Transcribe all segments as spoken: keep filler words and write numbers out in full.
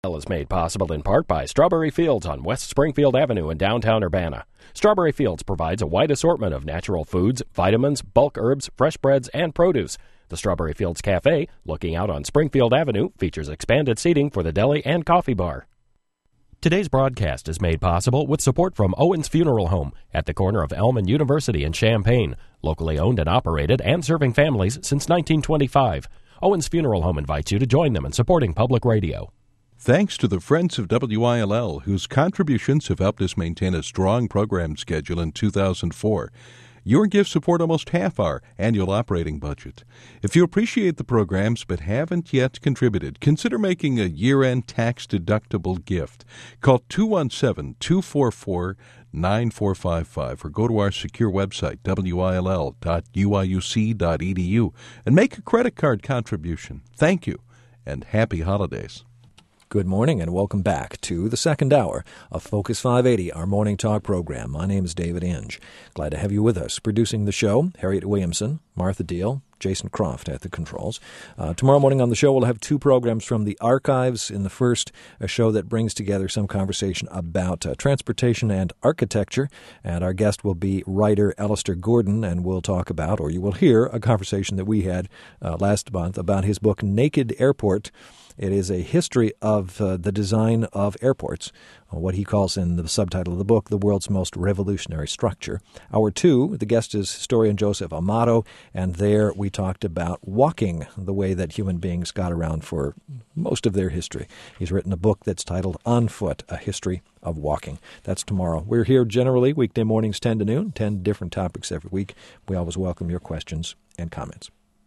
Is made possible in part by Strawberry Fields on West Springfield Avenue in downtown Urbana. Strawberry Fields provides a wide assortment of natural foods, vitamins, bulk herbs, fresh breads, and produce. The Strawberry Fields Cafe, looking out on Springfield Avenue, features expanded seating for the deli and coffee bar. Today's broadcast is made possible with support from Owens Funeral Home at the corner of Elm and University in Champaign, locally owned and operated and serving families since nineteen twenty-five. Owens Funeral Home invites you to join them in supporting public radio. Thanks to the Friends of W I L L, whose contributions have helped us maintain a strong program schedule in two thousand four. Your gifts support almost half our annual operating budget. If you appreciate the programs but haven't yet contributed, consider making a year-end tax-deductible gift. Call two one seven, two four four, nine four five five or go to our secure website, W I L L dot U I U C dot E D U, and make a credit card contribution. Thank you, and happy holidays. Good morning and welcome back to the second hour of Focus five eighty, our morning talk program. My name is David Inge. Glad to have you with us. Producing the show, Harriet Williamson, Martha Deal, Jason Croft at the controls. Uh, tomorrow morning on the show, we'll have two programs from the archives. In the first, a show that brings together some conversation about uh, transportation and architecture. And our guest will be writer Alistair Gordon, and we'll talk about, or you will hear, a conversation that we had uh, last month about his book, Naked Airport. It is a history of uh, the design of airports, uh, what he calls in the subtitle of the book, The World's Most Revolutionary Structure. Hour two, the guest is historian Joseph Amato, and there we talked about walking, the way that human beings got around for most of their history. He's written a book that's titled On Foot, A History of Walking. That's tomorrow. We're here generally weekday mornings ten to noon, ten different topics every week. We always welcome your questions and comments.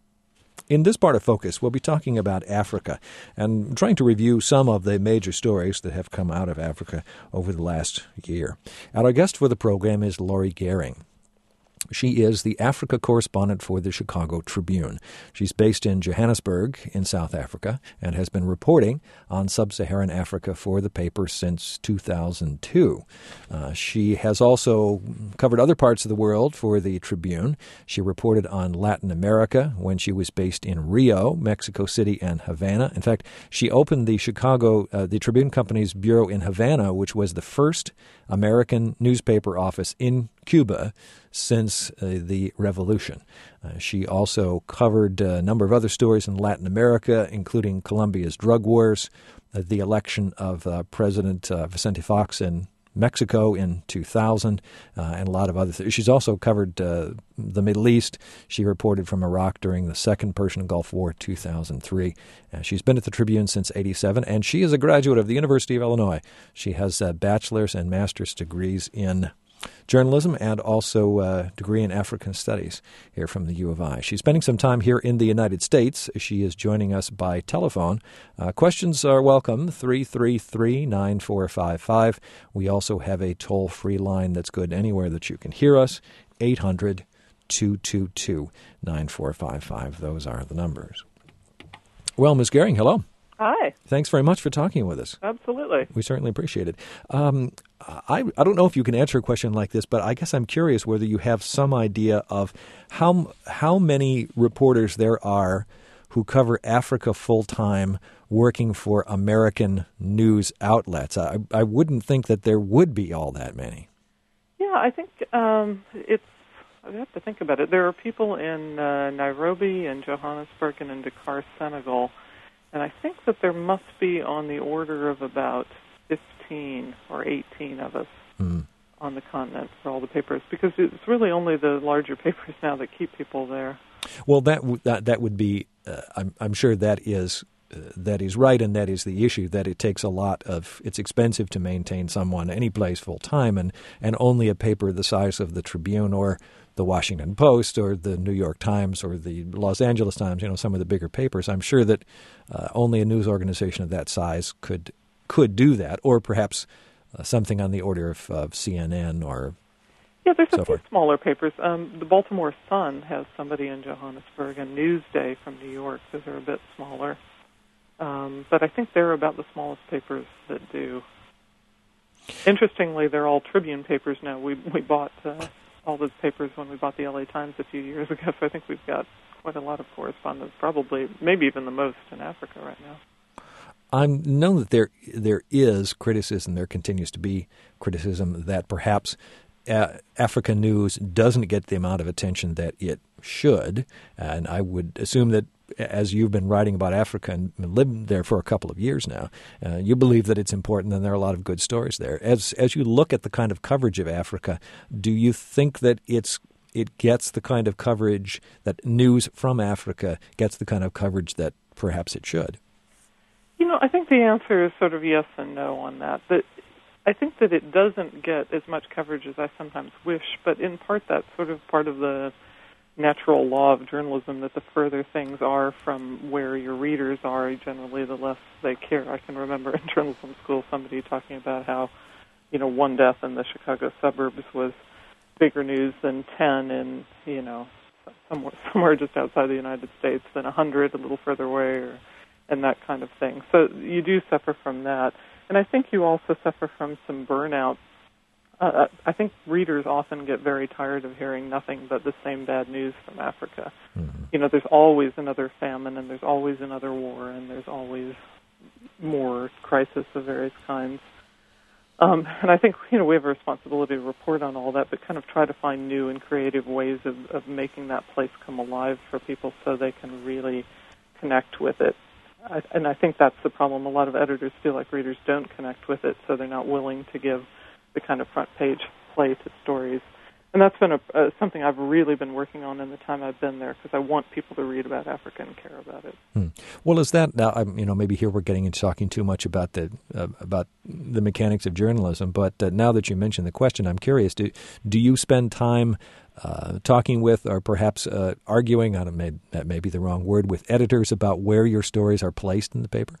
In this part of Focus, we'll be talking about Africa and trying to review some of the major stories that have come out of Africa over the last year. And our guest for the program is Laurie Gehring. She is the Africa correspondent for the Chicago Tribune. She's based in Johannesburg in South Africa and has been reporting on sub-Saharan Africa for the paper since two thousand two. Uh, she has also covered other parts of the world for the Tribune. She reported on Latin America when she was based in Rio, Mexico City, and Havana. In fact, she opened the Chicago, uh, the Tribune Company's bureau in Havana, which was the first American newspaper office in Cuba since uh, the revolution. Uh, she also covered a number of other stories in Latin America, including Colombia's drug wars, uh, the election of uh, President uh, Vicente Fox in Mexico in two thousand, uh, and a lot of other things. She's also covered uh, the Middle East. She reported from Iraq during the Second Persian Gulf War, two thousand three. Uh, she's been at the Tribune since eighty-seven, and she is a graduate of the University of Illinois. She has uh, bachelor's and master's degrees in journalism and also a degree in African Studies here from the U of I. She's spending some time here in the United States. She is joining us by telephone. Uh, questions are welcome, three three three, nine four five five. We also have a toll-free line that's good anywhere that you can hear us, eight hundred, two two two, nine four five five. Those are the numbers. Well, Miz Gehring, hello. Hi. Thanks very much for talking with us. Absolutely. We certainly appreciate it. Um, I, I don't know if you can answer a question like this, but I guess I'm curious whether you have some idea of how how many reporters there are who cover Africa full-time working for American news outlets. I, I wouldn't think that there would be all that many. Yeah, I think um, it's, I have to think about it. There are people in uh, Nairobi and Johannesburg and in Dakar, Senegal, and I think that there must be on the order of about fifteen or eighteen of us mm. on the continent for all the papers, because it's really only the larger papers now that keep people there. Well, that w- that, that would be, uh, I'm, I'm sure that is uh, that is right, and that is the issue, that it takes a lot of, it's expensive to maintain someone any place full time, and, and only a paper the size of the Tribune or the Washington Post or the New York Times or the Los Angeles Times, you know, some of the bigger papers. I'm sure that uh, only a news organization of that size could could do that, or perhaps uh, something on the order of, of C N N or yeah. There's so a few forth. Smaller papers. Um, the Baltimore Sun has somebody in Johannesburg, and Newsday from New York. Those are a bit smaller, um, but I think they're about the smallest papers that do. Interestingly, they're all Tribune papers now. We we bought. Uh, all those papers when we bought the L A Times a few years ago, so I think we've got quite a lot of correspondence, probably, maybe even the most in Africa right now. I know that there there is criticism, there continues to be criticism that perhaps uh, Africa News doesn't get the amount of attention that it should. And I would assume that as you've been writing about Africa and lived there for a couple of years now, uh, you believe that it's important and there are a lot of good stories there. As as you look at the kind of coverage of Africa, do you think that it's it gets the kind of coverage that news from Africa gets the kind of coverage that perhaps it should? You know, I think the answer is sort of yes and no on that. But I think that it doesn't get as much coverage as I sometimes wish, but in part that's sort of part of the natural law of journalism, that the further things are from where your readers are, generally the less they care. I can remember in journalism school somebody talking about how, you know, one death in the Chicago suburbs was bigger news than ten in, you know, somewhere, somewhere just outside the United States, than a hundred a little further away, or, and that kind of thing. So you do suffer from that. And I think you also suffer from some burnout. Uh, I think readers often get very tired of hearing nothing but the same bad news from Africa. Mm-hmm. You know, there's always another famine, and there's always another war, and there's always more crisis of various kinds. Um, and I think, you know, we have a responsibility to report on all that, but kind of try to find new and creative ways of, of making that place come alive for people so they can really connect with it. I, and I think that's the problem. A lot of editors feel like readers don't connect with it, so they're not willing to give the kind of front page play to stories. And that's been a, uh, something I've really been working on in the time I've been there, because I want people to read about Africa and care about it. Hmm. Well, is that now? I'm, you know, maybe here we're getting into talking too much about the uh, about the mechanics of journalism. But uh, now that you mentioned the question, I'm curious: do do you spend time uh, talking with, or perhaps uh, arguing? I don't know, that may be the wrong word, with editors about where your stories are placed in the paper?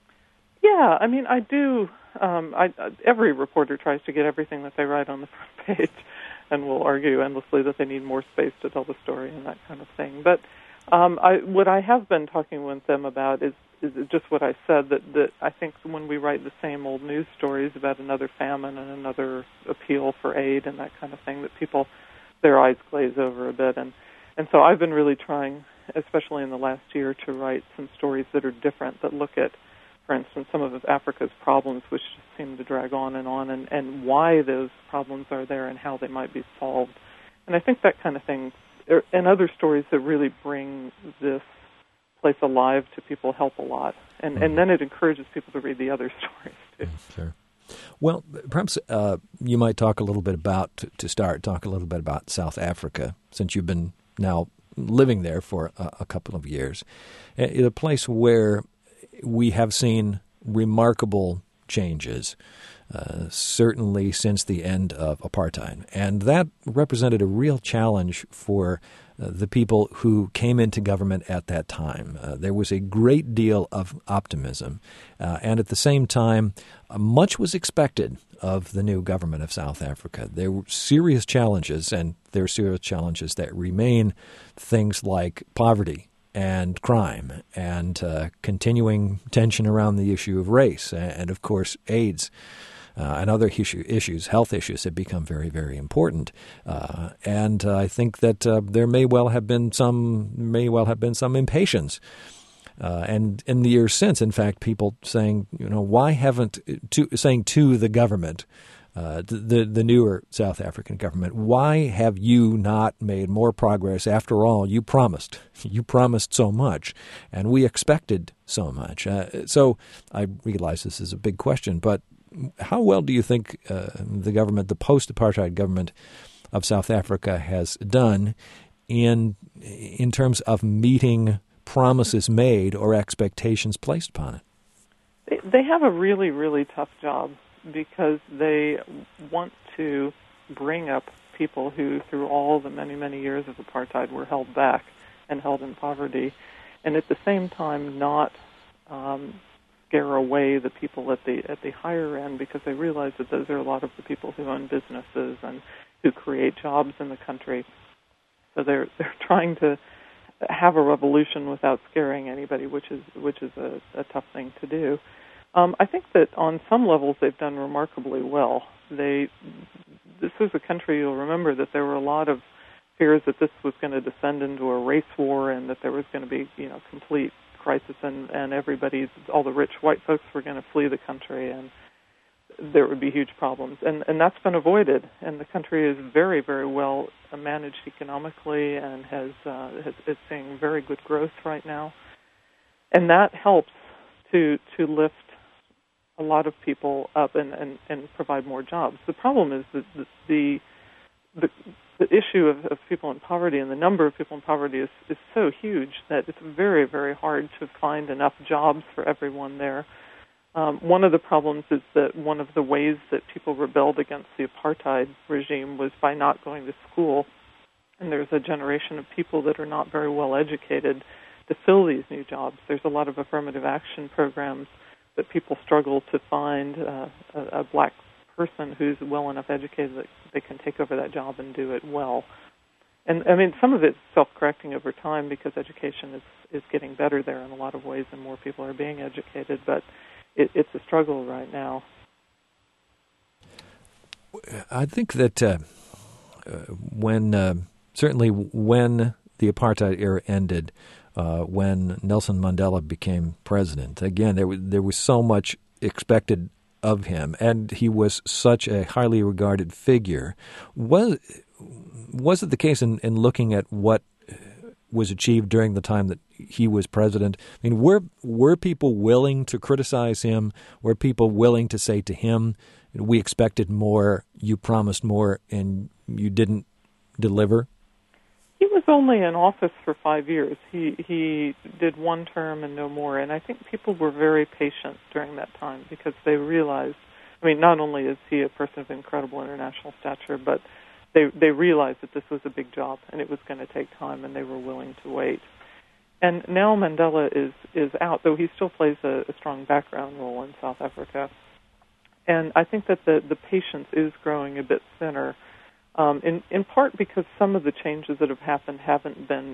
Yeah, I mean, I do. Um, I, every reporter tries to get everything that they write on the front page, and will argue endlessly that they need more space to tell the story and that kind of thing. But um, I, what I have been talking with them about is, is just what I said, that, that I think when we write the same old news stories about another famine and another appeal for aid and that kind of thing, that people, their eyes glaze over a bit. And, and so I've been really trying, especially in the last year, to write some stories that are different, that look at, for instance, some of Africa's problems, which just seem to drag on and on, and, and why those problems are there and how they might be solved. And I think that kind of thing, and other stories that really bring this place alive to people, help a lot. And, mm-hmm. and then it encourages people to read the other stories, too. Sure. Well, perhaps uh, you might talk a little bit about, to, to start, talk a little bit about South Africa, since you've been now living there for a, a couple of years. It's a place where we have seen remarkable changes, uh, certainly since the end of apartheid. And that represented a real challenge for uh, the people who came into government at that time. Uh, there was a great deal of optimism. Uh, and at the same time, uh, much was expected of the new government of South Africa. There were serious challenges, and there are serious challenges that remain, things like poverty and crime, and uh, continuing tension around the issue of race, and, and of course AIDS uh, and other issue, issues, health issues have become very, very important. Uh, and uh, I think that uh, there may well have been some, may well have been some impatience. Uh, and in the years since, in fact, people saying, you know, why haven't to, saying to the government, Uh, the the newer South African government, why have you not made more progress? After all, you promised. You promised so much, and we expected so much. Uh, so I realize this is a big question, but how well do you think uh, the government, the post-apartheid government of South Africa, has done in in terms of meeting promises made or expectations placed upon it? They, they have a really, really tough job, because they want to bring up people who, through all the many, many years of apartheid, were held back and held in poverty, and at the same time not um, scare away the people at the at the higher end, because they realize that those are a lot of the people who own businesses and who create jobs in the country. So they're they're trying to have a revolution without scaring anybody, which is which is a, a tough thing to do. Um, I think that on some levels they've done remarkably well. They, this is a country, you'll remember that there were a lot of fears that this was going to descend into a race war and that there was going to be, you know, complete crisis, and, and everybody, all the rich white folks were going to flee the country, and there would be huge problems. And, and that's been avoided, and the country is very, very well managed economically and has, uh, has is seeing very good growth right now. And that helps to to lift a lot of people up and, and, and provide more jobs. The problem is that the the, the, the issue of, of people in poverty and the number of people in poverty is, is so huge that it's very, very hard to find enough jobs for everyone there. Um, one of the problems is that one of the ways that people rebelled against the apartheid regime was by not going to school. And there's a generation of people that are not very well educated to fill these new jobs. There's a lot of affirmative action programs that people struggle to find uh, a, a black person who's well enough educated that they can take over that job and do it well. And, I mean, some of it's self-correcting over time because education is, is getting better there in a lot of ways and more people are being educated, but It, it's a struggle right now. I think that uh, uh, when, uh, certainly when the apartheid era ended, uh, when Nelson Mandela became president, again, there was, there was so much expected of him, and he was such a highly regarded figure. Was, was it the case in, in looking at what was achieved during the time that he was president? I mean, were were people willing to criticize him? Were people willing to say to him, we expected more, you promised more, and you didn't deliver? He was only in office for five years. He he did one term and no more, and I think people were very patient during that time because they realized, I mean, not only is he a person of incredible international stature, but They they realized that this was a big job and it was going to take time, and they were willing to wait. And now Mandela is, is out, though he still plays a, a strong background role in South Africa. And I think that the, the patience is growing a bit thinner, um, in, in part because some of the changes that have happened haven't been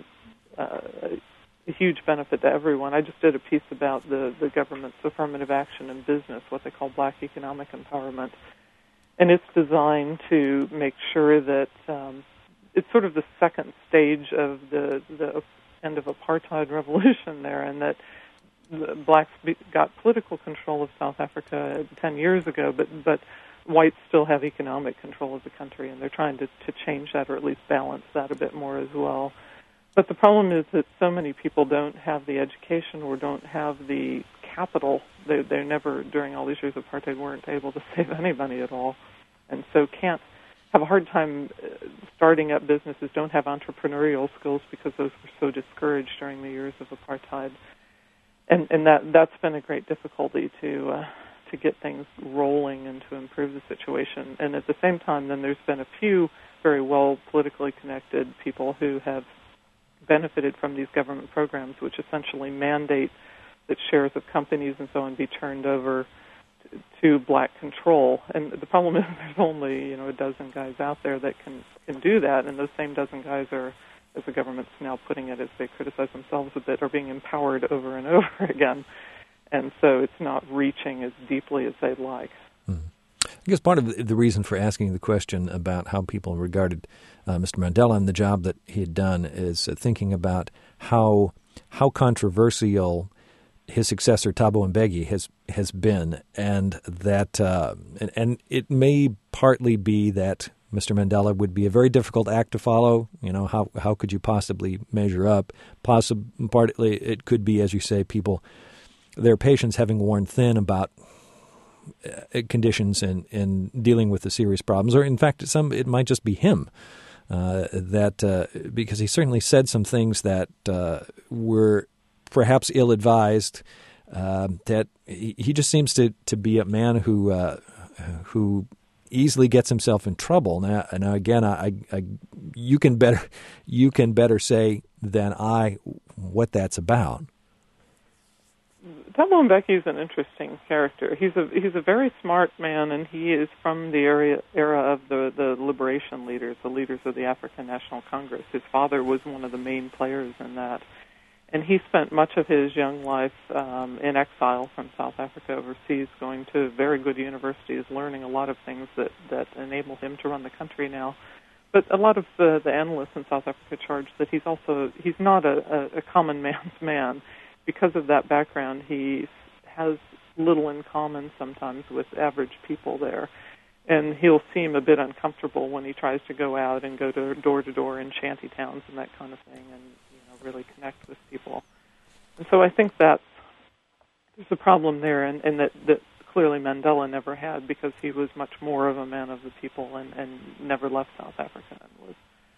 uh, a huge benefit to everyone. I just did a piece about the, the government's affirmative action in business, what they call black economic empowerment. And it's designed to make sure that um, it's sort of the second stage of the, the end of apartheid revolution there, and that the blacks be, got political control of South Africa ten years ago, but, but whites still have economic control of the country, and they're trying to, to change that or at least balance that a bit more as well. But the problem is that so many people don't have the education or don't have the capital. They they never, during all these years of apartheid, weren't able to save any money at all, and so can't have a hard time starting up businesses, don't have entrepreneurial skills because those were so discouraged during the years of apartheid. And and that, that's been a great difficulty to uh, to get things rolling and to improve the situation. And at the same time, then there's been a few very well politically connected people who have benefited from these government programs, which essentially mandate that shares of companies and so on be turned over to, to black control. And the problem is there's only, you know, a dozen guys out there that can, can do that, and those same dozen guys are, as the government's now putting it, as they criticize themselves a bit, are being empowered over and over again. And so it's not reaching as deeply as they'd like. Mm. I guess part of the reason for asking the question about how people regarded uh, Mister Mandela and the job that he had done is uh, thinking about how how controversial his successor Thabo Mbeki has has been, and that uh, and, and it may partly be that Mister Mandela would be a very difficult act to follow. You know, how how could you possibly measure up? Possibly, partly it could be, as you say, people, their patience having worn thin about uh, conditions and, and dealing with the serious problems, or in fact, some it might just be him uh, that uh, because he certainly said some things that uh, were perhaps ill-advised. Uh, that he, he just seems to, to be a man who uh, who easily gets himself in trouble. Now, now again, I, I, you can better you can better say than I what that's about. Thabo Mbeki is an interesting character. He's a he's a very smart man, and he is from the area era of the, the liberation leaders, the leaders of the African National Congress. His father was one of the main players in that. And he spent much of his young life um, in exile from South Africa overseas, going to very good universities, learning a lot of things that, that enable him to run the country now. But a lot of the, the analysts in South Africa charge that he's also, he's not a, a, a common man's man. because of that background, he has little in common sometimes with average people there. And he'll seem a bit uncomfortable when he tries to go out and go to door to door in shanty towns and that kind of thing, and you know, really connect with people. And so I think that's there's a problem there, and, and that, that clearly Mandela never had, because he was much more of a man of the people and, and never left South Africa and was,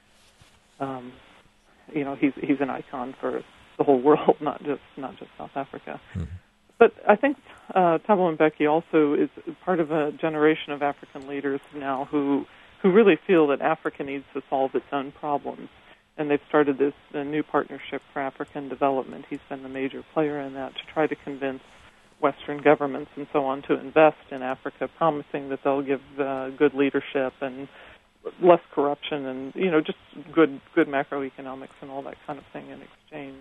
um, you know, he's he's an icon for the whole world, not just not just South Africa. Mm-hmm. But I think uh, Thabo Mbeki also is part of a generation of African leaders now who who really feel that Africa needs to solve its own problems. And they've started this uh, new partnership for African development. He's been the major player in that to try to convince Western governments and so on to invest in Africa, promising that they'll give uh, good leadership and less corruption and, you know, just good good macroeconomics and all that kind of thing in exchange.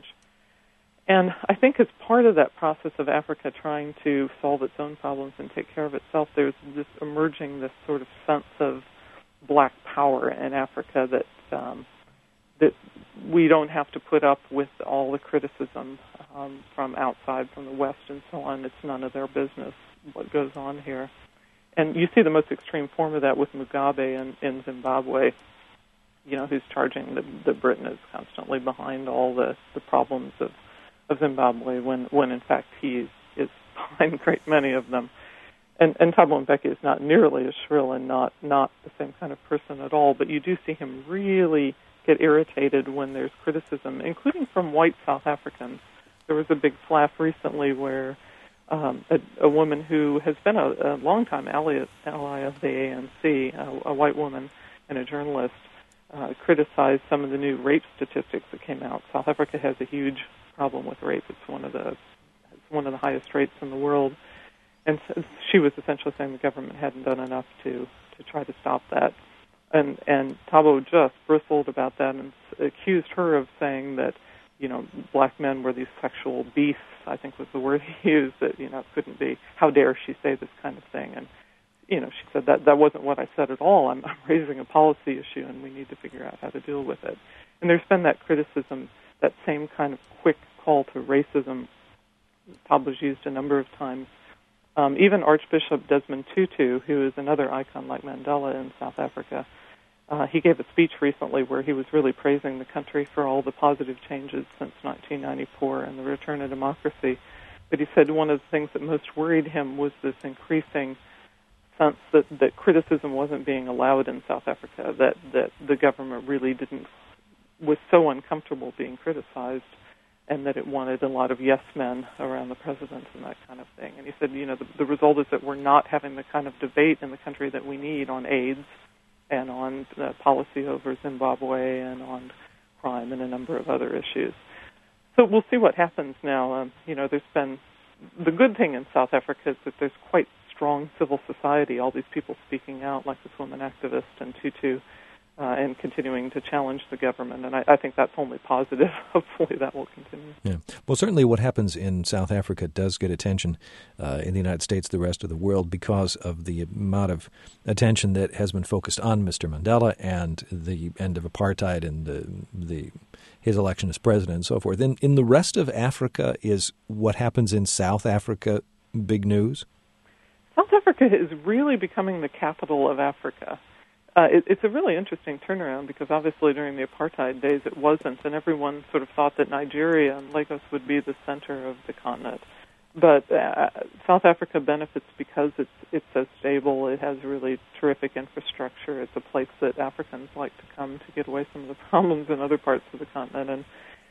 And I think as part of that process of Africa trying to solve its own problems and take care of itself, there's this emerging this sort of sense of black power in Africa that um, that we don't have to put up with all the criticism um, from outside, from the West and so on. It's none of their business what goes on here. And you see the most extreme form of that with Mugabe in, in Zimbabwe, you know, who's charging that, that Britain is constantly behind all the, the problems of of Zimbabwe, when, when in fact he is behind a great many of them. And, and Thabo Mbeki is not nearly as shrill and not, not the same kind of person at all, but you do see him really get irritated when there's criticism, including from white South Africans. There was a big flap recently where um, a, a woman who has been a, a long-time ally, ally of the A N C, a, a white woman and a journalist, uh, criticized some of the new rape statistics that came out. South Africa has a huge problem with rape. It's one of the it's one of the highest rates in the world, and so she was essentially saying the government hadn't done enough to, to try to stop that. And and Thabo just bristled about that and accused her of saying that, you know, black men were these sexual beasts, I think was the word he used, that, you know, it couldn't be. How dare she say this kind of thing? And, you know, she said that that wasn't what I said at all. I'm, I'm raising a policy issue, and we need to figure out how to deal with it. And there's been that criticism, that same kind of quick call to racism. Thabo's used a number of times. Um, even Archbishop Desmond Tutu, who is another icon like Mandela in South Africa, uh, he gave a speech recently where he was really praising the country for all the positive changes since nineteen ninety-four and the return of democracy. But he said one of the things that most worried him was this increasing sense that, that criticism wasn't being allowed in South Africa, that, that the government really didn't was so uncomfortable being criticized, and that it wanted a lot of yes men around the president and that kind of thing. And he said, you know, the, the result is that we're not having the kind of debate in the country that we need on AIDS and on uh, policy over Zimbabwe and on crime and a number of other issues. So we'll see what happens now. Um, you know, there's been, the good thing in South Africa is that there's quite strong civil society, all these people speaking out, like this woman activist and Tutu, Uh, and continuing to challenge the government. And I, I think that's only positive. Hopefully that will continue. Yeah. Well, certainly what happens in South Africa does get attention uh, in the United States, the rest of the world, because of the amount of attention that has been focused on Mister Mandela and the end of apartheid and the, the his election as president and so forth. In, in the rest of Africa, is what happens in South Africa big news? South Africa is really becoming the capital of Africa. Uh, it, it's a really interesting turnaround because obviously during the apartheid days it wasn't, and everyone sort of thought that Nigeria and Lagos would be the center of the continent. But uh, South Africa benefits because it's it's so stable. It has really terrific infrastructure. It's a place that Africans like to come to get away some of the problems in other parts of the continent. And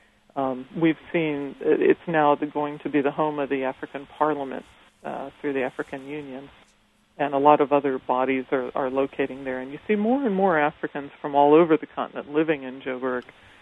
um, we've seen it's now going to be the home of the African Parliament uh, through the African Union. And a lot of other bodies are, are locating there. And you see more and more Africans from all over the continent living in Joburg.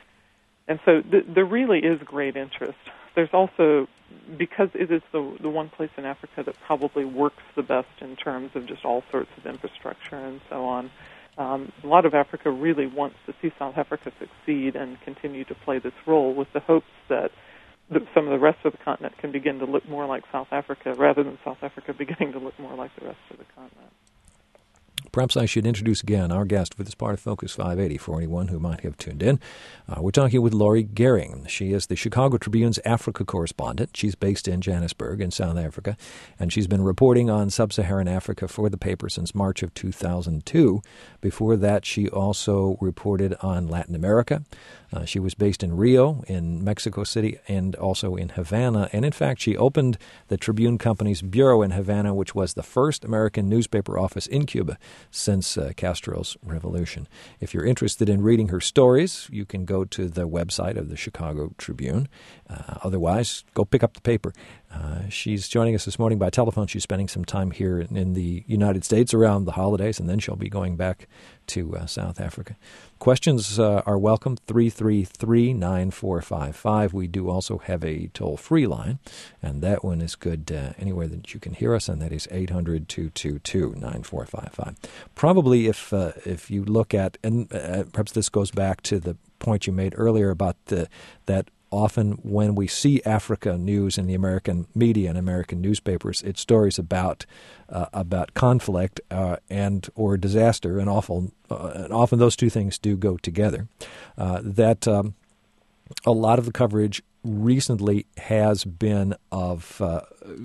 And so th- there really is great interest. There's also, because it is the, the one place in Africa that probably works the best in terms of just all sorts of infrastructure and so on, um, a lot of Africa really wants to see South Africa succeed and continue to play this role with the hopes that the, some of the rest of the continent can begin to look more like South Africa rather than South Africa beginning to look more like the rest of the continent. Perhaps I should introduce again our guest for this part of Focus five eighty for anyone who might have tuned in. Uh, we're talking with Laurie Gehring. She is the Chicago Tribune's Africa correspondent. She's based in Johannesburg in South Africa, and she's been reporting on sub-Saharan Africa for the paper since March of two thousand two. Before that, she also reported on Latin America. Uh, she was based in Rio, in Mexico City, and also in Havana. And in fact, she opened the Tribune Company's bureau in Havana, which was the first American newspaper office in Cuba since uh, Castro's revolution. If you're interested in reading her stories, you can go to the website of the Chicago Tribune. Uh, otherwise, go pick up the paper. Uh, she's joining us this morning by telephone. She's spending some time here in, in the United States around the holidays, and then she'll be going back to uh, South Africa. Questions uh, are welcome, three three three, nine four five five. We do also have a toll-free line, and that one is good uh, anywhere that you can hear us, and that is eight hundred, two two two, nine four five five. Probably if uh, if you look at, and uh, perhaps this goes back to the point you made earlier about the, that often when we see Africa news in the American media and American newspapers, it's stories about uh, about conflict uh, and or disaster, and often uh, and often those two things do go together. Uh, that um, a lot of the coverage recently has been of uh,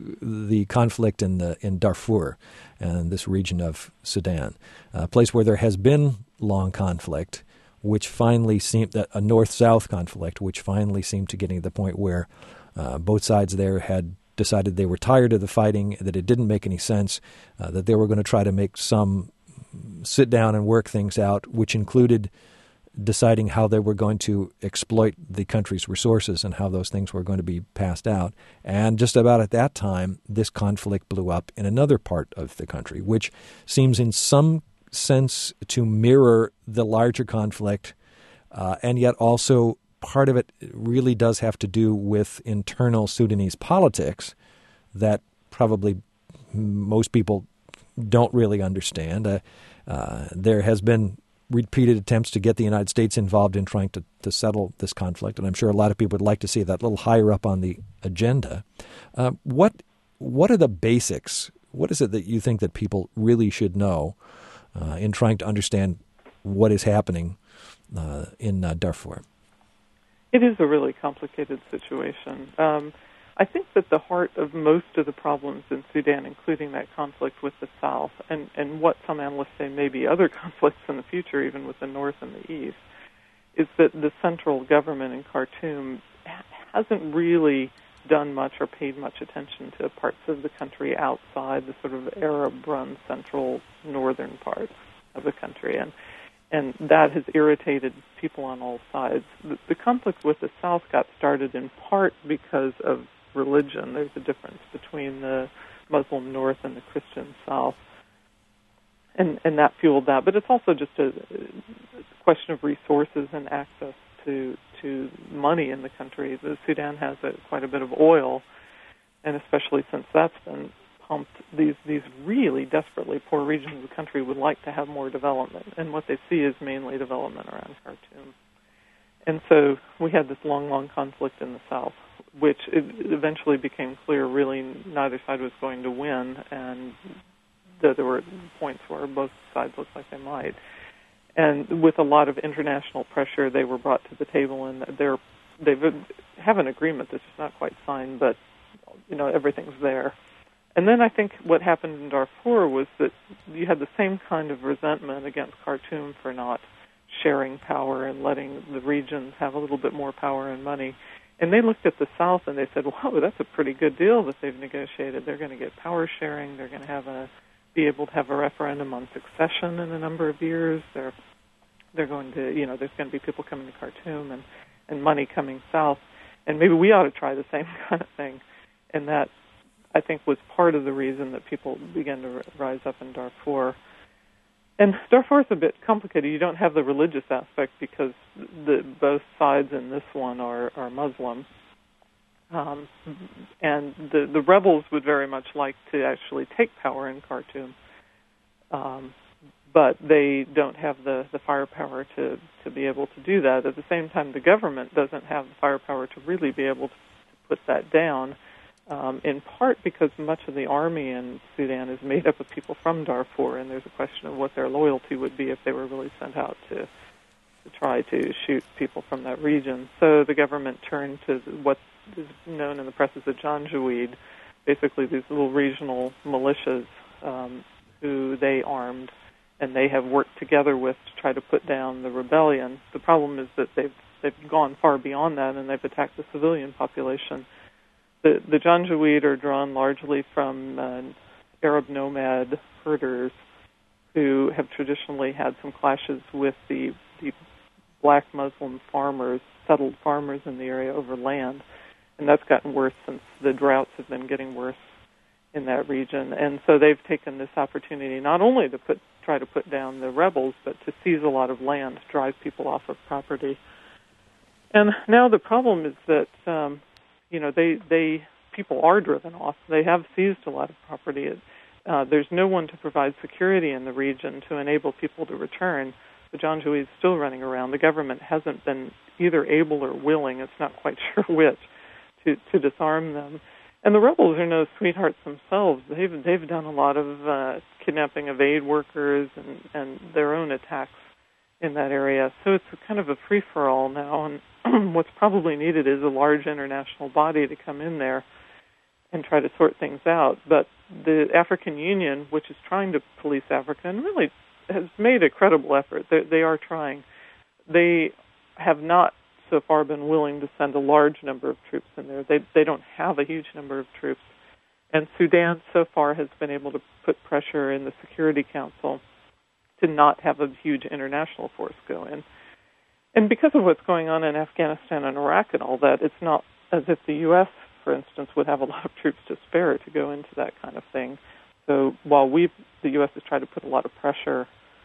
the conflict in the in Darfur and this region of Sudan, a place where there has been long conflict, which finally seemed a north-south conflict, which finally seemed to getting to the point where uh, both sides there had decided they were tired of the fighting, that it didn't make any sense, uh, that they were going to try to make some sit down and work things out, which included deciding how they were going to exploit the country's resources and how those things were going to be passed out. And just about at that time, this conflict blew up in another part of the country, which seems in some sense to mirror the larger conflict, uh, and yet also part of it really does have to do with internal Sudanese politics that probably most people don't really understand. Uh, uh, there has been repeated attempts to get the United States involved in trying to, to settle this conflict, and I'm sure a lot of people would like to see that a little higher up on the agenda. Uh, what what are the basics? What is it that you think that people really should know uh, in trying to understand what is happening uh, in uh, Darfur? It is a really complicated situation. Um, I think that the heart of most of the problems in Sudan, including that conflict with the South, and, and what some analysts say may be other conflicts in the future, even with the North and the East, is that the central government in Khartoum hasn't really done much or paid much attention to parts of the country outside the sort of Arab-run central northern parts of the country. And And that has irritated people on all sides. The, the conflict with the South got started in part because of religion. There's a difference between the Muslim North and the Christian South. And, and that fueled that. But it's also just a, a question of resources and access to to money in the country. The Sudan has a, quite a bit of oil, and especially since that's been pumped, these these really desperately poor regions of the country would like to have more development, and what they see is mainly development around Khartoum. And so we had this long, long conflict in the south, which it eventually became clear really neither side was going to win, and that there were points where both sides looked like they might. And with a lot of international pressure, they were brought to the table, and they're they have an agreement that's just not quite signed, but you know everything's there. And then I think what happened in Darfur was that you had the same kind of resentment against Khartoum for not sharing power and letting the regions have a little bit more power and money. And they looked at the South and they said, "Whoa, that's a pretty good deal that they've negotiated. They're going to get power sharing. They're going to have a be able to have a referendum on succession in a number of years. They're they're going to, you know, there's going to be people coming to Khartoum and and money coming south. And maybe we ought to try the same kind of thing." And that, I think, was part of the reason that people began to rise up in Darfur. And Darfur is a bit complicated. You don't have the religious aspect because the, both sides in this one are, are Muslim. Um, and the, the rebels would very much like to actually take power in Khartoum, um, but they don't have the, the firepower to, to be able to do that. At the same time, the government doesn't have the firepower to really be able to, to put that down. um, in part because much of the army in Sudan is made up of people from Darfur, and there's a question of what their loyalty would be if they were really sent out to, to try to shoot people from that region. So the government turned to what is known in the press as the Janjaweed, basically these little regional militias um, who they armed, and they have worked together with to try to put down the rebellion. The problem is that they've they've gone far beyond that, and they've attacked the civilian population. The the Janjaweed are drawn largely from uh, Arab nomad herders who have traditionally had some clashes with the, the black Muslim farmers, settled farmers in the area over land. And that's gotten worse since the droughts have been getting worse in that region. And so they've taken this opportunity not only to put try to put down the rebels, but to seize a lot of land, drive people off of property. And now the problem is that, um, you know, they, they people are driven off. They have seized a lot of property. Uh, there's no one to provide security in the region to enable people to return. The Janjaweed is still running around. The government hasn't been either able or willing, it's not quite sure which, to, to disarm them. And the rebels are no sweethearts themselves. They've they've done a lot of uh, kidnapping of aid workers and, and their own attacks in that area. So it's a kind of a free-for-all now, and what's probably needed is a large international body to come in there and try to sort things out. But the African Union, which is trying to police Africa, and really has made a credible effort, they, they are trying, they have not so far been willing to send a large number of troops in there. They they don't have a huge number of troops. And Sudan so far has been able to put pressure in the Security Council to not have a huge international force go in. And because of what's going on in Afghanistan and Iraq and all that, it's not as if the U S, for instance, would have a lot of troops to spare to go into that kind of thing. So while we, the U S has tried to put a lot of pressure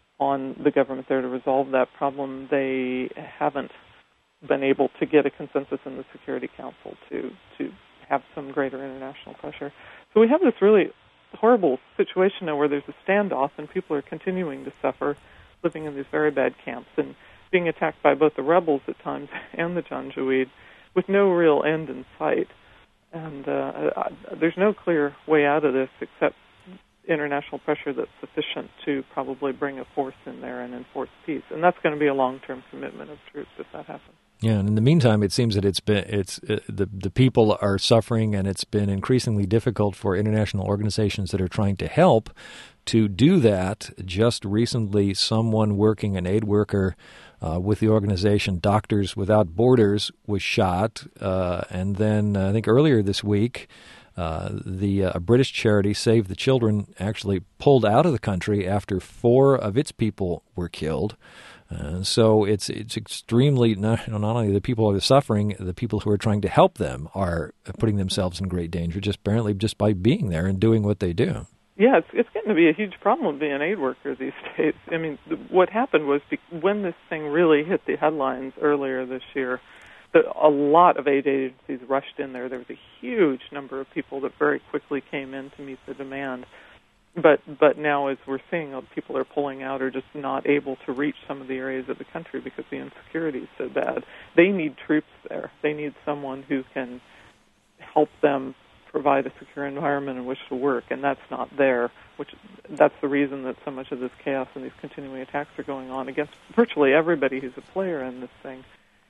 on the government there to resolve that problem, they haven't been able to get a consensus in the Security Council to, to have some greater international pressure. So we have this really horrible situation now where there's a standoff and people are continuing to suffer, living in these very bad camps and being attacked by both the rebels at times and the Janjaweed with no real end in sight. And uh, there's no clear way out of this except international pressure that's sufficient to probably bring a force in there and enforce peace. And that's going to be a long-term commitment of troops if that happens. Yeah, and in the meantime, it seems that it's been it's uh, the the people are suffering, and it's been increasingly difficult for international organizations that are trying to help to do that. Just recently, someone working, an aid worker uh, with the organization Doctors Without Borders, was shot, uh, and then uh, I think earlier this week, uh, the uh, British charity Save the Children actually pulled out of the country after four of its people were killed. Uh, so it's it's extremely, not, not only the people who are suffering, the people who are trying to help them are putting themselves in great danger just apparently just by being there and doing what they do. Yeah, it's, it's getting to be a huge problem being an aid worker these days. I mean, what happened was when this thing really hit the headlines earlier this year, the, a lot of aid agencies rushed in there. There was a huge number of people that very quickly came in to meet the demand. But but now, as we're seeing, people are pulling out or just not able to reach some of the areas of the country because the insecurity is so bad. They need troops there. They need someone who can help them provide a secure environment in which to work, and that's not there, which that's the reason that so much of this chaos and these continuing attacks are going on against virtually everybody who's a player in this thing.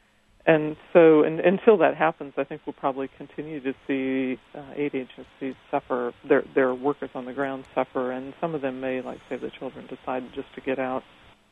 And so and, until that happens, I think we'll probably continue to see uh, aid agencies suffer, their their workers on the ground suffer, and some of them may, like Save the Children, decide just to get out.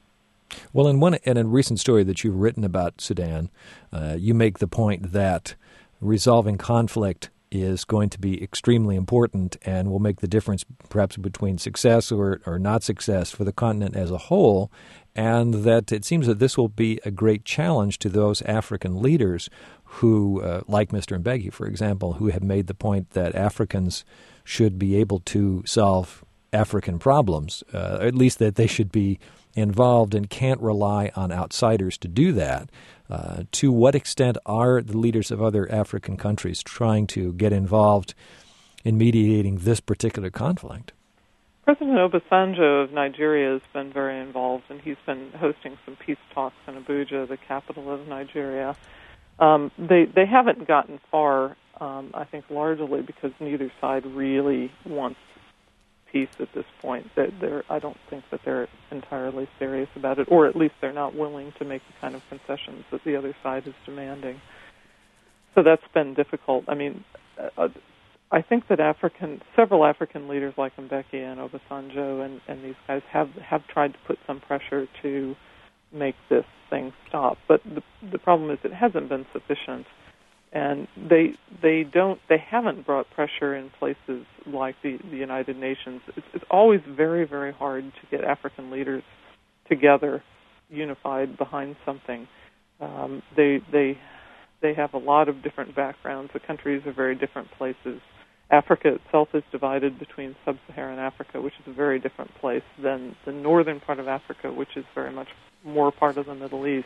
Well, in one in a recent story that you've written about Sudan, uh, you make the point that resolving conflict is going to be extremely important and will make the difference perhaps between success or, or not success for the continent as a whole, and that it seems that this will be a great challenge to those African leaders who, uh, like Mister Mbeki, for example, who have made the point that Africans should be able to solve African problems, uh, at least that they should be involved and can't rely on outsiders to do that. Uh, to what extent are the leaders of other African countries trying to get involved in mediating this particular conflict? President Obasanjo of Nigeria has been very involved, and he's been hosting some peace talks in Abuja, the capital of Nigeria. Um, they they haven't gotten far Um, I think largely because neither side really wants peace at this point. That they're, I don't think that they're entirely serious about it, or at least they're not willing to make the kind of concessions that the other side is demanding. So that's been difficult. I mean, uh, I think that African, several African leaders like Mbeki and Obasanjo and, and these guys have, have tried to put some pressure to make this thing stop. But the, the problem is it hasn't been sufficient. And they they don't they haven't brought pressure in places like the, the United Nations. It's, it's always very, very hard to get African leaders together, unified behind something. Um, they they they have a lot of different backgrounds. The countries are very different places. Africa itself is divided between sub-Saharan Africa, which is a very different place, than the northern part of Africa, which is very much more part of the Middle East.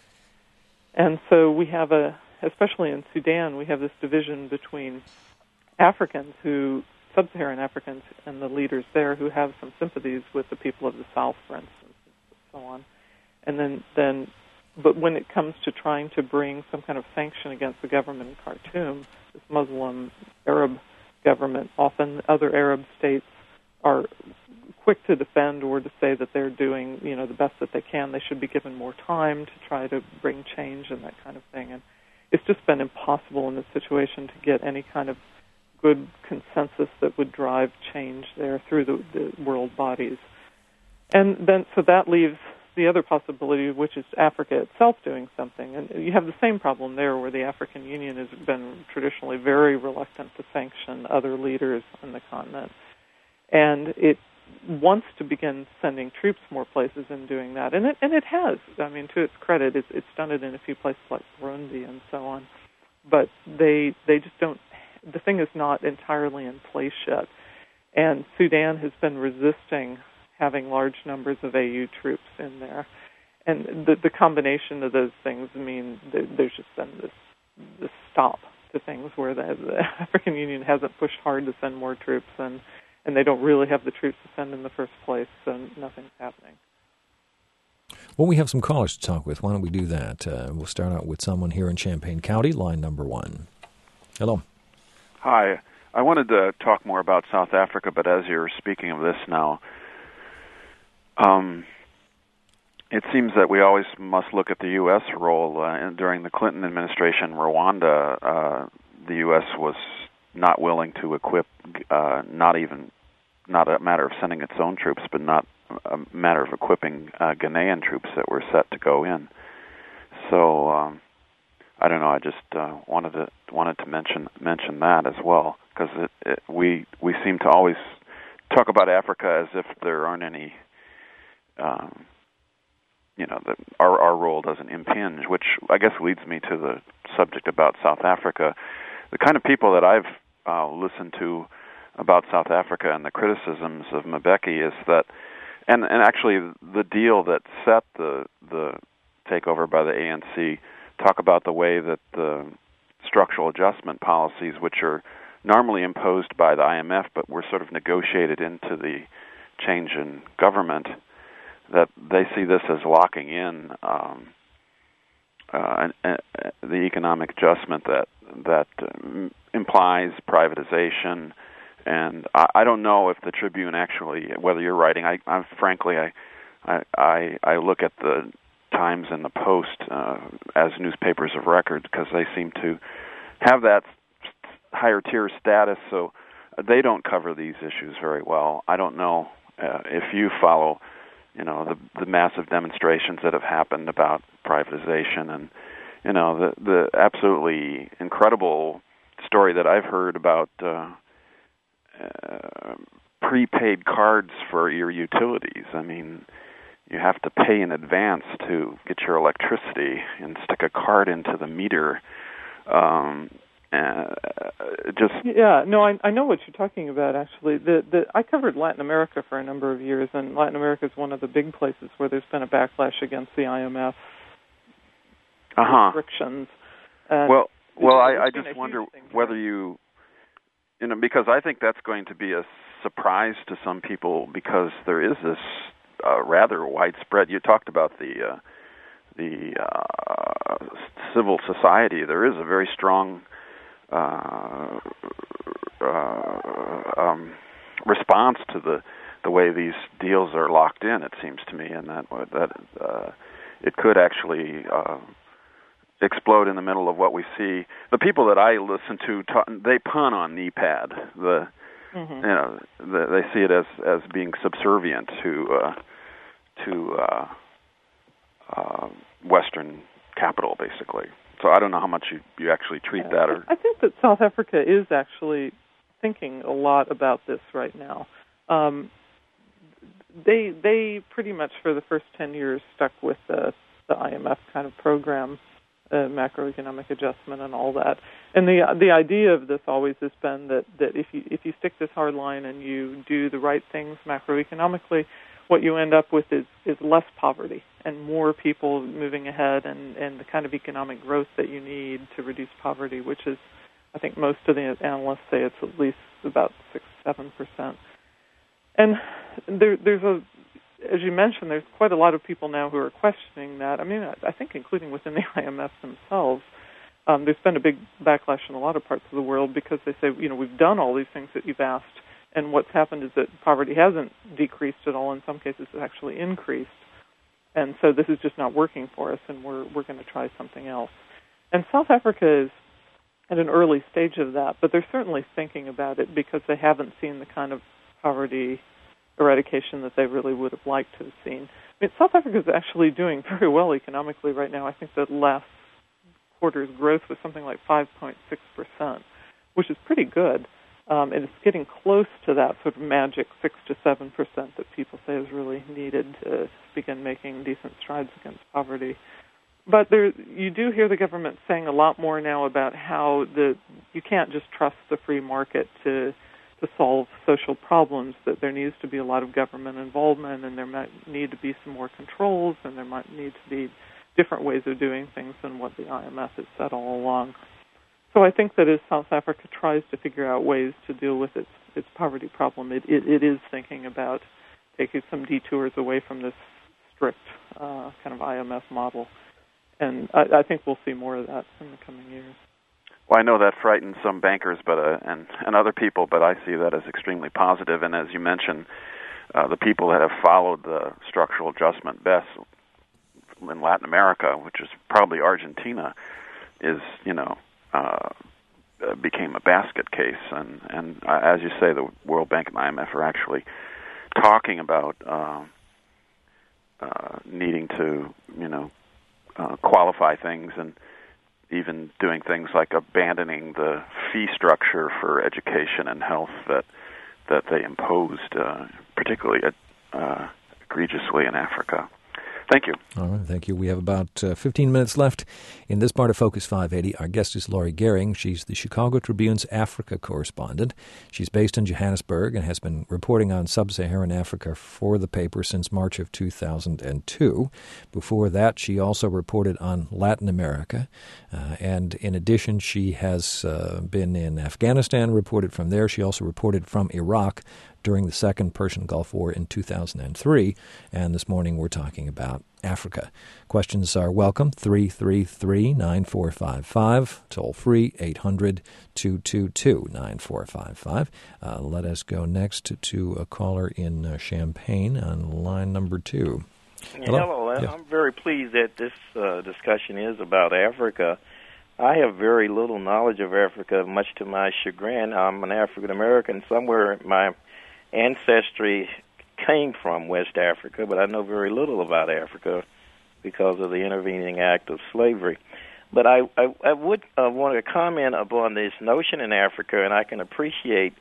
And so we have a especially in Sudan, we have this division between Africans who, sub-Saharan Africans and the leaders there who have some sympathies with the people of the South, for instance, and so on. And then, then, but when it comes to trying to bring some kind of sanction against the government in Khartoum, this Muslim Arab government, often other Arab states are quick to defend or to say that they're doing, you know, the best that they can. They should be given more time to try to bring change and that kind of thing. And it's just been impossible in this situation to get any kind of good consensus that would drive change there through the, the world bodies. And then, so that leaves the other possibility, which is Africa itself doing something. And you have the same problem there where the African Union has been traditionally very reluctant to sanction other leaders on the continent. And it wants to begin sending troops more places and doing that. And it and it has. I mean, to its credit, it's, it's done it in a few places like Burundi and so on. But they they just don't, the thing is not entirely in place yet. And Sudan has been resisting having large numbers of A U troops in there. And the, the combination of those things mean that there's just been this, this stop to things where the, the African Union hasn't pushed hard to send more troops, and and they don't really have the troops to send in the first place, so nothing's happening. Well, we have some callers to talk with. Why don't we do that? Uh, we'll start out with someone here in Champaign County, line number one. Hello. Hi. I wanted to talk more about South Africa, but as you're speaking of this now, um, it seems that we always must look at the U S role. Uh, and during the Clinton administration, Rwanda, uh, the U S was not willing to equip, uh, not even, not a matter of sending its own troops, but not a matter of equipping uh, Ghanaian troops that were set to go in. So um, I don't know. I just uh, wanted to wanted to mention mention that as well, because it, it, we we seem to always talk about Africa as if there aren't any, um, you know, that our our role doesn't impinge. Which I guess leads me to the subject about South Africa. The kind of people that I've uh, listened to about South Africa and the criticisms of Mbeki is that, and and actually the deal that set the the takeover by the A N C, talk about the way that the structural adjustment policies, which are normally imposed by the I M F but were sort of negotiated into the change in government, that they see this as locking in um, uh, uh, the economic adjustment that that um, implies privatization. And I, I don't know if the Tribune actually, whether you're writing, I, I frankly, I, I, I look at the Times and the Post uh, as newspapers of record because they seem to have that higher tier status, so they don't cover these issues very well. I don't know uh, if you follow, you know, the, the massive demonstrations that have happened about privatization, and you know the the absolutely incredible story that I've heard about uh, uh, prepaid cards for your utilities. I mean, you have to pay in advance to get your electricity and stick a card into the meter. Um, uh, just yeah, no, I, I know what you're talking about. Actually, the, the I covered Latin America for a number of years, and Latin America is one of the big places where there's been a backlash against the I M F uh-huh. restrictions. Uh, well, well, I, I just wonder whether you, you know, because I think that's going to be a surprise to some people because there is this uh, rather widespread. You talked about the uh, the uh, civil society. There is a very strong uh, uh, um, response to the the way these deals are locked in. It seems to me, and that that uh, it could actually uh, explode in the middle of what we see. The people that I listen to, ta- they pun on N E P A D. The mm-hmm. you know the, they see it as as being subservient to uh, to uh, uh, Western capital, basically. So I don't know how much you, you actually treat that. Or I think that South Africa is actually thinking a lot about this right now. Um, they they pretty much for the first ten years stuck with the, the I M F kind of program, uh, macroeconomic adjustment and all that. And the the idea of this always has been that, that if you if you stick this hard line and you do the right things macroeconomically, what you end up with is, is less poverty and more people moving ahead and, and the kind of economic growth that you need to reduce poverty, which is, I think most of the analysts say it's at least about six, seven percent. And there, there's a, as you mentioned, there's quite a lot of people now who are questioning that. I mean, I think including within the I M F themselves, um, there's been a big backlash in a lot of parts of the world because they say, you know, we've done all these things that you've asked, and what's happened is that poverty hasn't decreased at all. In some cases, it's actually increased. And so this is just not working for us, and we're we're going to try something else. And South Africa is at an early stage of that, but they're certainly thinking about it because they haven't seen the kind of poverty eradication that they really would have liked to have seen. I mean, South Africa is actually doing very well economically right now. I think that last quarter's growth was something like five point six percent, which is pretty good. Um, and it's getting close to that sort of magic six to seven percent that people say is really needed to begin making decent strides against poverty. But there, you do hear the government saying a lot more now about how the you can't just trust the free market to to solve social problems, that there needs to be a lot of government involvement, and there might need to be some more controls, and there might need to be different ways of doing things than what the I M F has said all along. So I think that as South Africa tries to figure out ways to deal with its its poverty problem, it, it, it is thinking about taking some detours away from this strict uh, kind of I M F model. And I, I think we'll see more of that in the coming years. Well, I know that frightens some bankers, but uh, and and other people, but I see that as extremely positive. And as you mentioned, uh, the people that have followed the structural adjustment best in Latin America, which is probably Argentina, is you know. Uh, became a basket case, and, and uh, as you say, the World Bank and I M F are actually talking about uh, uh, needing to, you know, uh, qualify things, and even doing things like abandoning the fee structure for education and health that that they imposed, uh, particularly uh, egregiously in Africa. Thank you. All right, thank you. We have about uh, fifteen minutes left in this part of Focus five eighty. Our guest is Laurie Gehring. She's the Chicago Tribune's Africa correspondent. She's based in Johannesburg and has been reporting on sub-Saharan Africa for the paper since March of two thousand two. Before that, she also reported on Latin America. Uh, and in addition, she has uh, been in Afghanistan, reported from there. She also reported from Iraq during the Second Persian Gulf War in two thousand three, and this morning we're talking about Africa. Questions are welcome, three three three, nine four five five, toll free, eight hundred, two two two, nine four five five. Uh, let us go next to, to a caller in uh, Champaign on line number two. Hello. Hello. I'm yes. very pleased that this uh, discussion is about Africa. I have very little knowledge of Africa, much to my chagrin. I'm an African American. Somewhere my ancestry came from West Africa, but I know very little about Africa because of the intervening act of slavery. But I, I, I would uh, want to comment upon this notion in Africa, and I can appreciate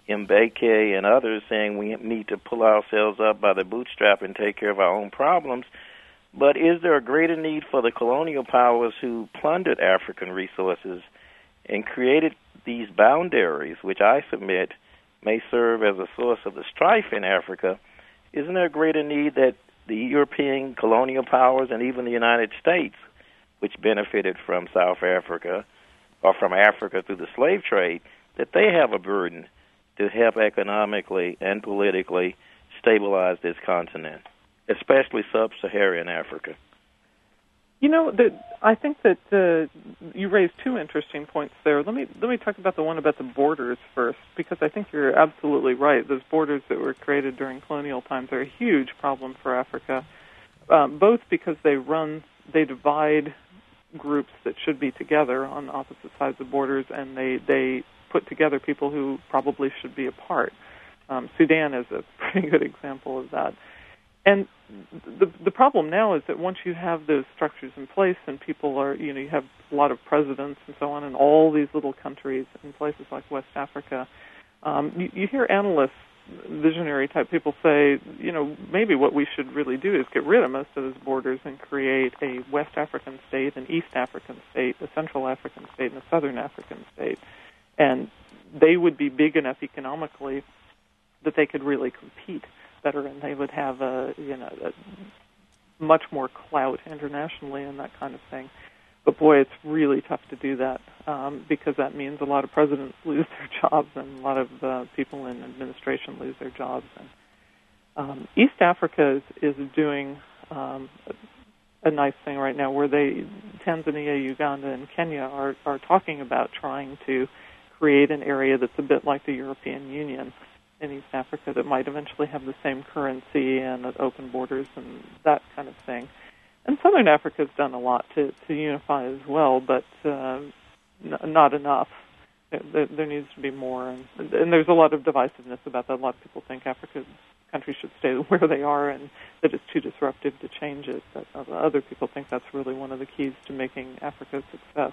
Mbeki and others saying we need to pull ourselves up by the bootstrap and take care of our own problems. But is there a greater need for the colonial powers who plundered African resources and created these boundaries, which I submit may serve as a source of the strife in Africa? Isn't there a greater need that the European colonial powers and even the United States, which benefited from South Africa or from Africa through the slave trade, that they have a burden to help economically and politically stabilize this continent, especially sub-Saharan Africa? You know, that I think that uh, you raised two interesting points there. Let me let me talk about the one about the borders first, because I think you're absolutely right. Those borders that were created during colonial times are a huge problem for Africa, um, both because they run, they divide groups that should be together on opposite sides of borders, and they, they put together people who probably should be apart. Um, Sudan is a pretty good example of that. And the the problem now is that once you have those structures in place and people are, you know, you have a lot of presidents and so on in all these little countries in places like West Africa, um, you, you hear analysts, visionary type people say, you know, maybe what we should really do is get rid of most of those borders and create a West African state, an East African state, a Central African state, and a Southern African state. And they would be big enough economically that they could really compete better, and they would have a, you know, a much more clout internationally and that kind of thing. But boy, it's really tough to do that um, because that means a lot of presidents lose their jobs and a lot of uh, people in administration lose their jobs. And um, East Africa is, is doing um, a, a nice thing right now, where they, Tanzania, Uganda, and Kenya are, are talking about trying to create an area that's a bit like the European Union in East Africa that might eventually have the same currency and open borders and that kind of thing. And Southern Africa has done a lot to, to unify as well, but uh, n- not enough. There, there needs to be more, and, and there's a lot of divisiveness about that. A lot of people think Africa countries should stay where they are and that it's too disruptive to change it. But other people think that's really one of the keys to making Africa a success.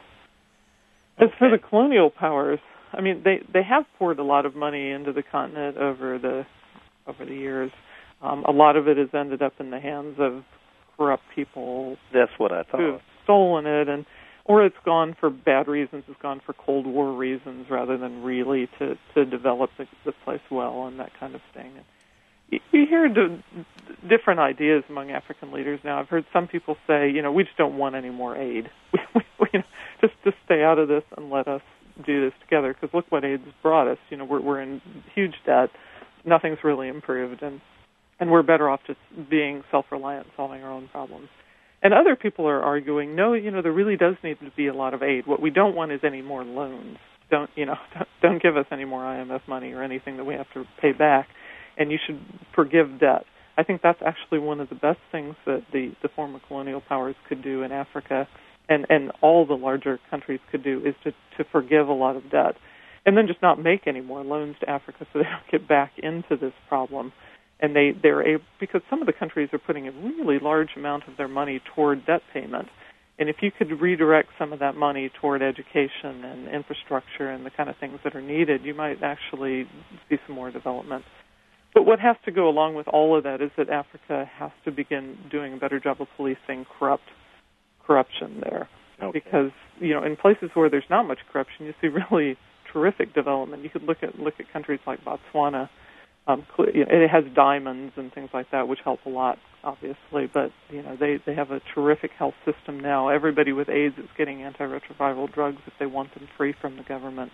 As for the colonial powers, I mean, they, they have poured a lot of money into the continent over the over the years. Um, a lot of it has ended up in the hands of corrupt people. That's what I thought. Who've stolen it, and or it's gone for bad reasons. It's gone for Cold War reasons rather than really to, to develop the, the place well and that kind of thing. And you, you hear d- different ideas among African leaders now. I've heard some people say, you know, we just don't want any more aid. we, we, you know, just just stay out of this and let us do this together, because look what aid's brought us. You know, we're we're in huge debt. Nothing's really improved, and and we're better off just being self-reliant, solving our own problems. And other people are arguing, no, you know, there really does need to be a lot of aid. What we don't want is any more loans. Don't you know? Don't, don't give us any more I M F money or anything that we have to pay back. And you should forgive debt. I think that's actually one of the best things that the the former colonial powers could do in Africa. And, and all the larger countries could do is to, to forgive a lot of debt and then just not make any more loans to Africa so they don't get back into this problem. And they, they're able, because some of the countries are putting a really large amount of their money toward debt payment. And if you could redirect some of that money toward education and infrastructure and the kind of things that are needed, you might actually see some more development. But what has to go along with all of that is that Africa has to begin doing a better job of policing corrupt corruption there. Okay. Because, you know, in places where there's not much corruption, you see really terrific development. You could look at look at countries like Botswana. Um, it has diamonds and things like that, which help a lot, obviously. But, you know, they, they have a terrific health system now. Everybody with AIDS is getting antiretroviral drugs if they want them free from the government.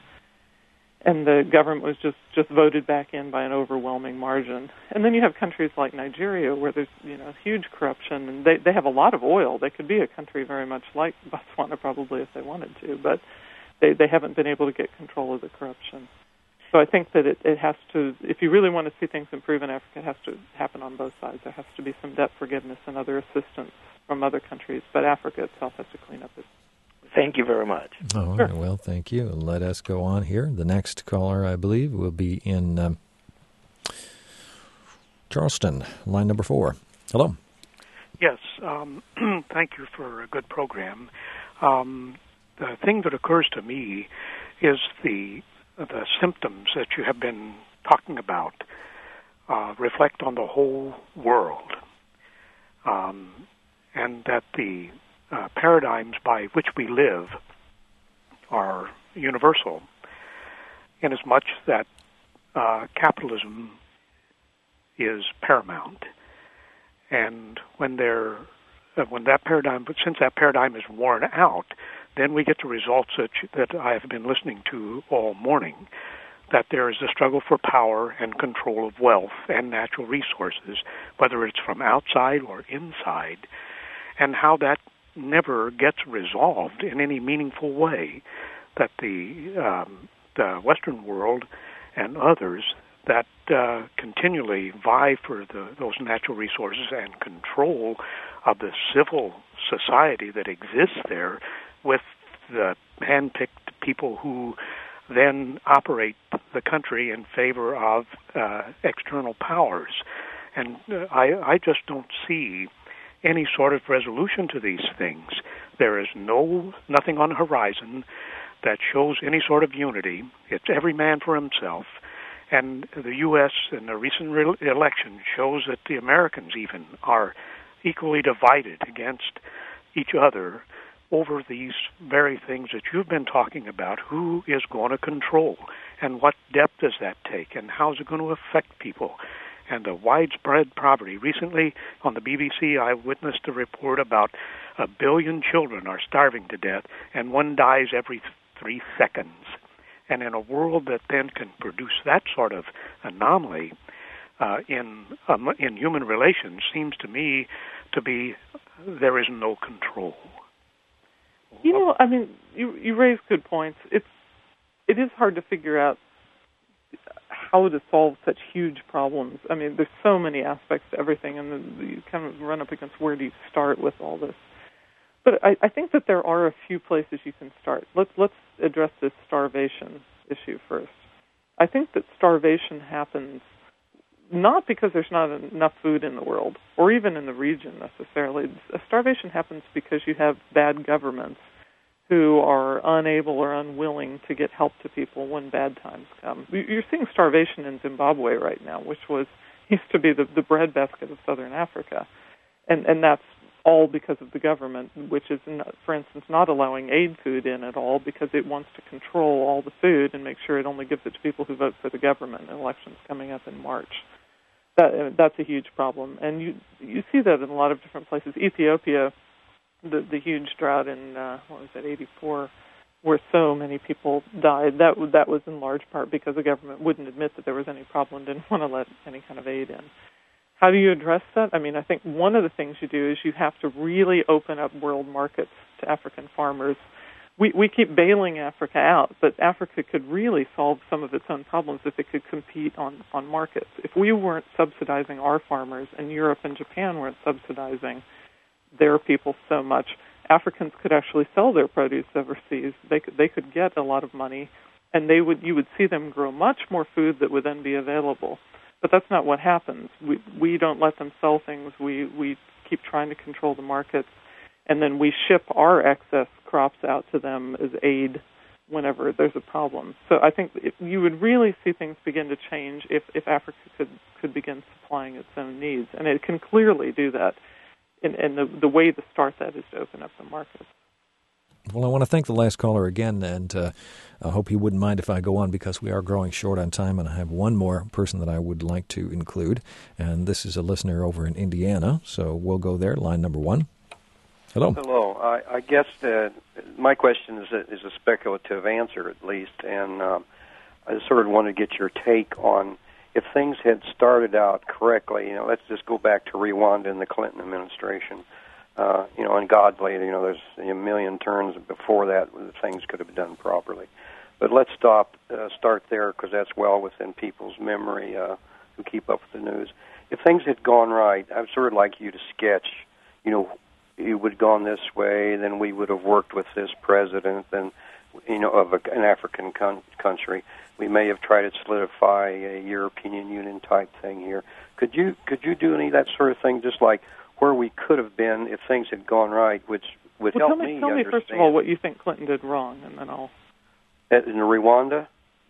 And the government was just, just voted back in by an overwhelming margin. And then you have countries like Nigeria where there's, you know, huge corruption, and they, they have a lot of oil. They could be a country very much like Botswana probably if they wanted to, but they, they haven't been able to get control of the corruption. So I think that it, it has to, if you really want to see things improve in Africa, it has to happen on both sides. There has to be some debt forgiveness and other assistance from other countries, but Africa itself has to clean up its. Thank you very much. All right, well, thank you. Let us go on here. The next caller, I believe, will be in um, Charleston, line number four. Hello. Yes, um, thank you for a good program. Um, the thing that occurs to me is the the symptoms that you have been talking about uh, reflect on the whole world, um, and that the Uh, paradigms by which we live are universal, in as much that uh, capitalism is paramount. And when there, uh, when that paradigm, but since that paradigm is worn out, then we get the results that you, that I have been listening to all morning. That there is a struggle for power and control of wealth and natural resources, whether it's from outside or inside, and how that never gets resolved in any meaningful way, that the, um, the Western world and others that uh, continually vie for the, those natural resources and control of the civil society that exists there with the hand-picked people who then operate the country in favor of uh, external powers. And uh, I, I just don't see any sort of resolution to these things. There is no nothing on the horizon that shows any sort of unity. It's every man for himself. And the U S in the recent re- election shows that the Americans even are equally divided against each other over these very things that you've been talking about. Who is going to control, and what depth does that take, and how is it going to affect people? And the widespread poverty. Recently on the B B C, I witnessed a report about a billion children are starving to death, and one dies every three seconds. And in a world that then can produce that sort of anomaly uh, in um, in human relations, seems to me to be there is no control. You know, I mean, you you raise good points. It's it is hard to figure out how to solve such huge problems. I mean, there's so many aspects to everything, and the, you kind of run up against where do you start with all this. But I, I think that there are a few places you can start. Let's let's address this starvation issue first. I think that starvation happens not because there's not enough food in the world, or even in the region necessarily. Starvation happens because you have bad governments who are unable or unwilling to get help to people when bad times come. You're seeing starvation in Zimbabwe right now, which was used to be the, the breadbasket of southern Africa. And, and that's all because of the government, which is, for instance, not allowing aid food in at all because it wants to control all the food and make sure it only gives it to people who vote for the government in elections coming up in March. That, that's a huge problem. And you you see that in a lot of different places. Ethiopia, the, the huge drought in, uh, what was it, eighty-four, where so many people died, that, that was in large part because the government wouldn't admit that there was any problem, didn't want to let any kind of aid in. How do you address that? I mean, I think one of the things you do is you have to really open up world markets to African farmers. We we keep bailing Africa out, but Africa could really solve some of its own problems if it could compete on, on markets. If we weren't subsidizing our farmers and Europe and Japan weren't subsidizing their people so much, Africans could actually sell their produce overseas. They could, they could get a lot of money, and they would you would see them grow much more food that would then be available. But that's not what happens. We we don't let them sell things. We we keep trying to control the markets, and then we ship our excess crops out to them as aid whenever there's a problem. So I think if you would really see things begin to change if, if Africa could, could begin supplying its own needs. And it can clearly do that. And, and the, the way to start that is to open up the markets. Well, I want to thank the last caller again, and uh, I hope he wouldn't mind if I go on because we are growing short on time, and I have one more person that I would like to include, and this is a listener over in Indiana, so we'll go there. Line number one. Hello. Hello. I, I guess that my question is a, is a speculative answer, at least, and um, I sort of want to get your take on if things had started out correctly. You know, let's just go back to Rwanda and the Clinton administration. Uh, you know, ungodly, you know, there's a million turns before that where things could have been done properly. But let's stop, uh, start there because that's well within people's memory uh, who keep up with the news. If things had gone right, I'd sort of like you to sketch, you know, it would have gone this way, then we would have worked with this president, and, you know, of a, an African con- country. We may have tried to solidify a European Union type thing here. Could you could you do any of that sort of thing, just like where we could have been if things had gone right, which would well, help tell me, me tell understand. me, first of all, what you think Clinton did wrong, and then I'll... In Rwanda?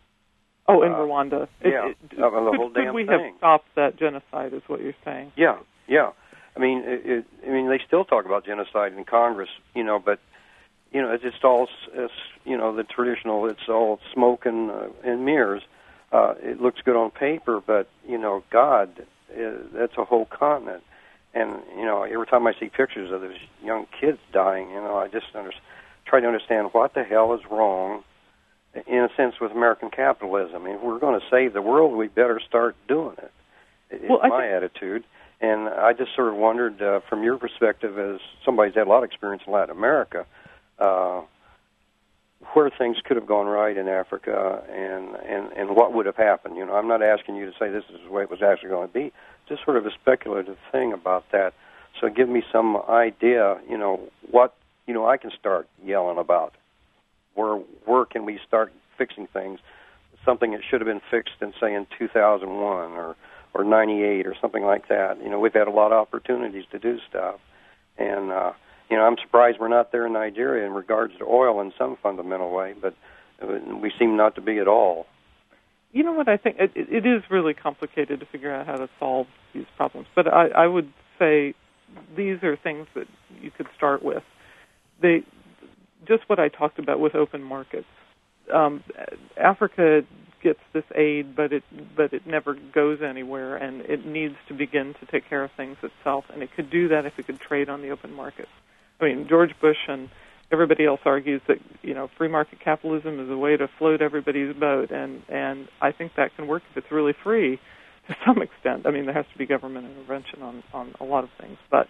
Oh, in uh, Rwanda. Yeah, it, it, of the could, whole damn could we thing. have stopped that genocide, is what you're saying? Yeah, yeah. I mean, it, it, I mean, they still talk about genocide in Congress, you know, but, you know, it's just all, it's, you know, the traditional, it's all smoke and, uh, and mirrors. Uh, it looks good on paper, but, you know, God, uh, that's a whole continent. And, you know, every time I see pictures of those young kids dying, you know, I just under, try to understand what the hell is wrong, in a sense, with American capitalism. I mean, if we're going to save the world, we better start doing it. It's well, my think, attitude. And I just sort of wondered, uh, from your perspective, as somebody who's had a lot of experience in Latin America, uh, where things could have gone right in Africa, and, and, and what would have happened. You know, I'm not asking you to say this is the way it was actually going to be. Just sort of a speculative thing about that. So give me some idea. You know what? You know, I can start yelling about. Where where can we start fixing things? Something that should have been fixed in, say, in two thousand one or or ninety-eight or something like that. You know, we've had a lot of opportunities to do stuff. And, uh, you know, I'm surprised we're not there in Nigeria in regards to oil in some fundamental way, but we seem not to be at all. You know what, I think it, it is really complicated to figure out how to solve these problems. But I, I would say these are things that you could start with. They, just what I talked about with open markets. Um, Africa gets this aid, but it but it never goes anywhere, and it needs to begin to take care of things itself. And it could do that if it could trade on the open market. I mean, George Bush and everybody else argues that, you know, free market capitalism is a way to float everybody's boat, and and I think that can work if it's really free to some extent. I mean, there has to be government intervention on on a lot of things, but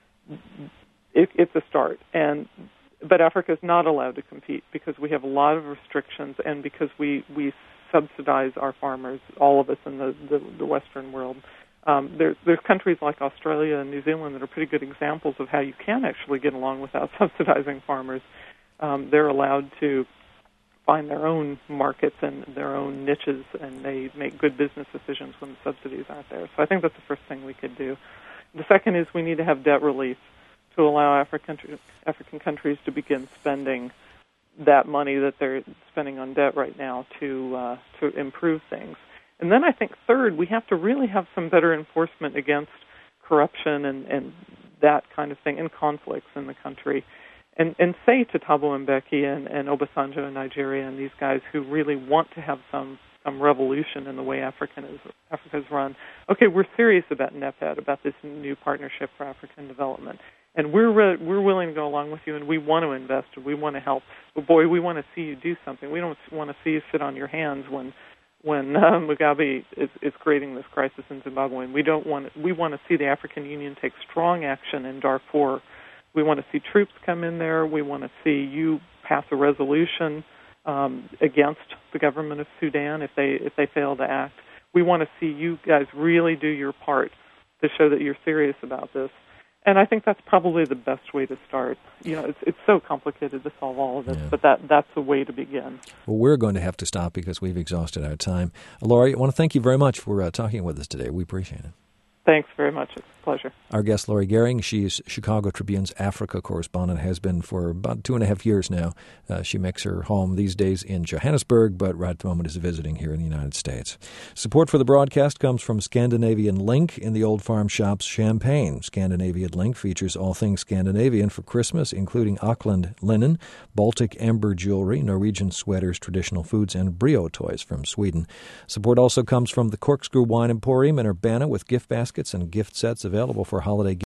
it, it's a start. And but Africa is not allowed to compete because we have a lot of restrictions, and because we we subsidize our farmers, all of us in the the, the Western world. Um, there, there's countries like Australia and New Zealand that are pretty good examples of how you can actually get along without subsidizing farmers. Um, they're allowed to find their own markets and their own niches, and they make good business decisions when the subsidies aren't there. So I think that's the first thing we could do. The second is we need to have debt relief to allow African, African countries to begin spending that money that they're spending on debt right now to uh, to improve things. And then I think, third, we have to really have some better enforcement against corruption and, and that kind of thing, and conflicts in the country. And, and say to Thabo Mbeki and, and Obasanjo in Nigeria and these guys who really want to have some, some revolution in the way African is, Africa's run, okay, we're serious about NEPAD, about this new partnership for African development. And we're re- we're willing to go along with you, and we want to invest, and we want to help. But, boy, we want to see you do something. We don't want to see you sit on your hands when when uh, Mugabe is, is creating this crisis in Zimbabwe. And we don't want we want to see the African Union take strong action in Darfur. We want to see troops come in there. We want to see you pass a resolution um, against the government of Sudan if they if they fail to act. We want to see you guys really do your part to show that you're serious about this. And I think that's probably the best way to start. You know, it's it's so complicated to solve all of this, yeah. but that that's a way to begin. Well, we're going to have to stop because we've exhausted our time. Laurie, I want to thank you very much for uh, talking with us today. We appreciate it. Thanks very much. It's a pleasure. Our guest, Laurie Gehring, she's Chicago Tribune's Africa correspondent, has been for about two and a half years now. Uh, she makes her home these days in Johannesburg, but right at the moment is visiting here in the United States. Support for the broadcast comes from Scandinavian Link in the Old Farm Shops, Champaign. Scandinavian Link features all things Scandinavian for Christmas, including Auckland linen, Baltic amber jewelry, Norwegian sweaters, traditional foods, and Brio toys from Sweden. Support also comes from the Corkscrew Wine Emporium in Urbana with gift baskets and gift sets available for holiday